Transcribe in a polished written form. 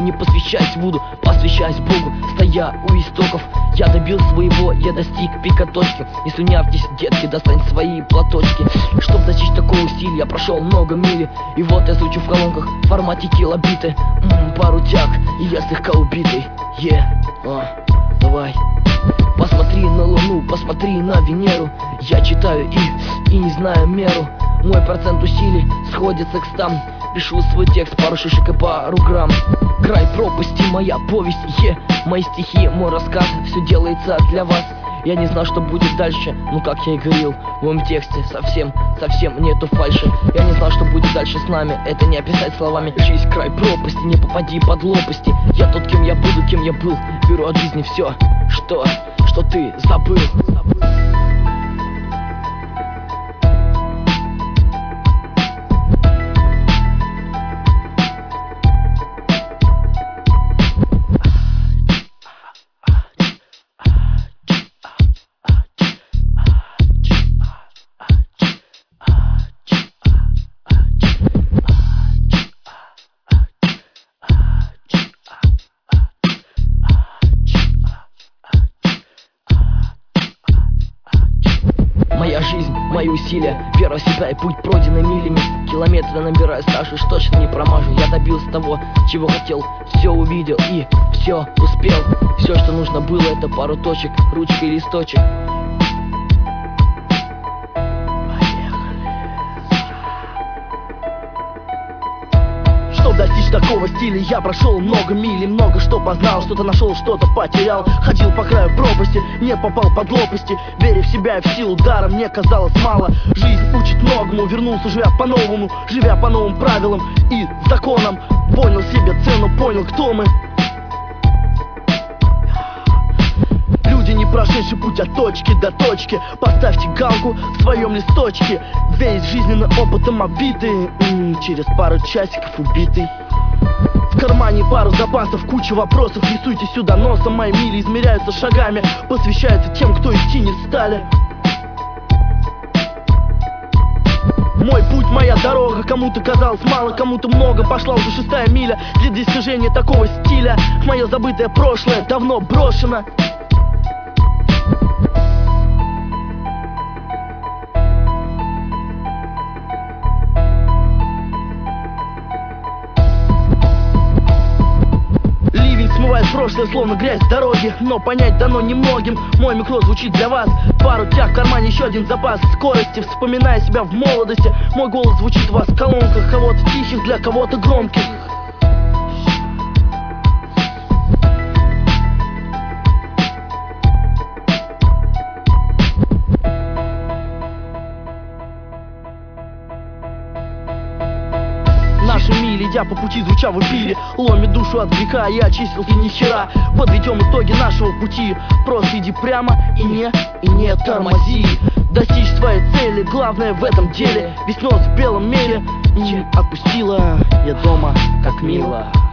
не посвящаясь Вуду, посвящаясь Богу. Стоя у истоков, я добился своего, я достиг пика точки. Не слюнявьтесь, детки, достань свои платочки. Чтоб достичь такого стиля, я прошел много мили. И вот я звучу в колонках в формате килобиты. Пару тяг, и я слегка убитый. Давай. Посмотри на Луну, посмотри на Венеру. Я читаю и не знаю меру. Мой процент усилий сходится к 100. Пишу свой текст, пару шишек и пару грамм. Край пропасти, моя повесть, мои стихи, мой рассказ. Все делается для вас. Я не знал, что будет дальше, ну как я и говорил, в моем тексте совсем нету фальши. Я не знал, что будет дальше с нами, это не описать словами. Жизнь край пропасти, не попади под лопасти. Я тот, кем я буду, кем я был. Беру от жизни все, что ты забыл. Моя жизнь, мои усилия, вера в себя и путь пройденный милями. Километры набираю стаж, уж точно не промажу. Я добился того, чего хотел, все увидел и все успел. Все, что нужно было, это пару точек, ручка и листочек. Чтобы достичь такого стиля, я прошел много миль и много что познал. Что-то нашел, что-то потерял. Ходил по краю пропасти, не попал под лопасти. Веря в себя и в силу дара, мне казалось мало. Жизнь учит многому, вернулся, живя по-новому, живя по новым правилам и законам. Понял себе цену, понял, кто мы. Люди, не прошедший путь от точки до точки. Поставьте галку в своем листочке. Весь жизненным опытом обитый, через пару часиков убитый. В кармане пару запасов, куча вопросов. Не суйте сюда носом, мои мили измеряются шагами. Посвящаются тем, кто идти не встали. Мой путь, моя дорога, кому-то казалось мало, кому-то много. Пошла уже 6-я миля для достижения такого стиля. Мое забытое прошлое давно брошено. Смывает прошлое, словно грязь с дороги. Но понять дано немногим, мой микро звучит для вас. Пару тяг в кармане, еще один запас скорости. Вспоминая себя в молодости, мой голос звучит у вас в колонках. Кого-то тихих, для кого-то громких. Наши мили, идя по пути, звуча в эфире, ломит душу от греха, я очистился ни хера. Подведем итоги нашего пути. Просто иди прямо и не тормози. Достичь своей цели, главное в этом деле. Весь нос в белом меле. Отпустила я дома, как мило.